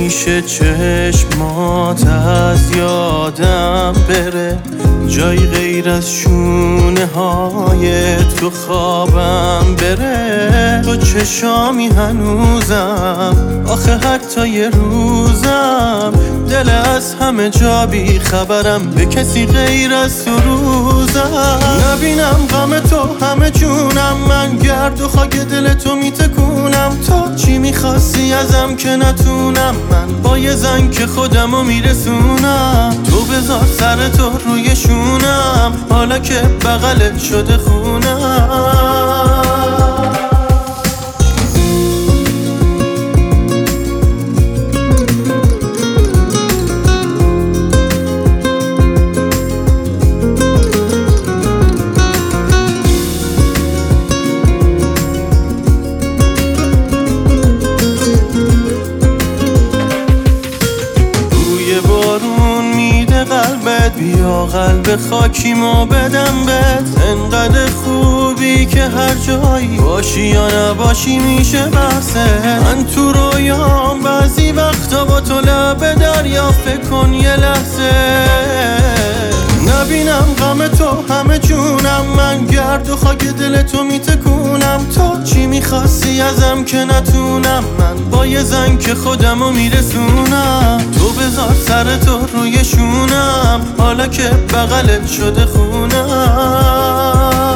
نمیشه چشمات از یادم بره، جای غیر از شونه های تو خوابم بره. تو چشامی هنوزم، آخه حتی یه روزم دل از همه جا بی خبرم، به کسی غیر از تو روزم نبینم غم تو همه جونم. من گرد و خاک دل تو میتکونم، تو چی میخواستی ازم که نتونم؟ من با یه زنگ که خودمو میرسونم. تو بذار سر تو روی شونم، حالا که بغلت شده خونم. بیا قلب خاکیمو بدم بهت، انقدر خوبی که هر جایی باشی یا نباشی میشه بحثه. من تو رویام بعضی وقتا با تو لب دریا، فکر کن یه لحظه نبینم غم تو همه جونم. من گرد و خاک دل تو میتکونم، تو چی میخواستی ازم که نتونم؟ من با یه زنگ که خودمو میرسونم. تو بذار سر تو روی شونم، حالا که بغلت شده خونم.